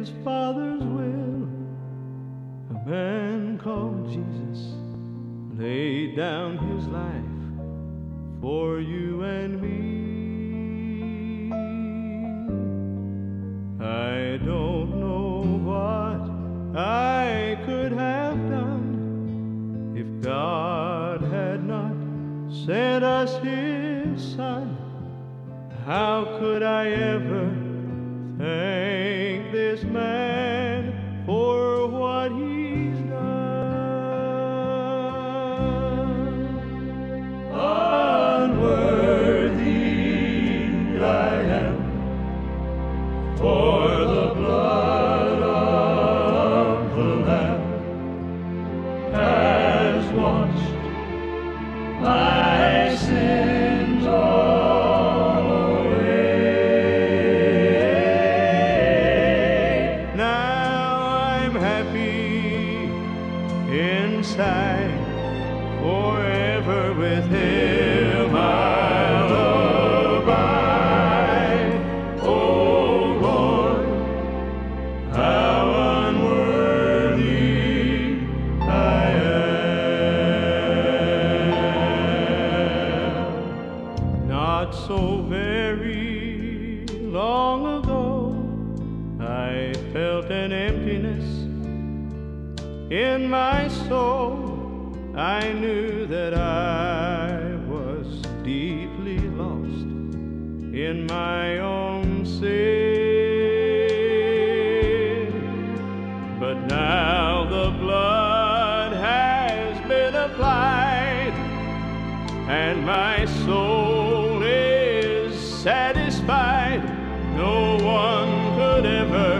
his Father's will. A man called Jesus laid down his life for you and me. I don't know what I could have done if God had not sent us his Son. How could I ever thank this man for what he's done? Unworthy I am, for the blood of the Lamb has washed my sins away. Now I'm happy inside, forever with him I'll abide. Oh Lord, how unworthy I am. Not so very long ago, I felt an emptiness in my soul. I knew that I was deeply lost in my own sin. But now the blood has been applied, and my soul is satisfied. No one could ever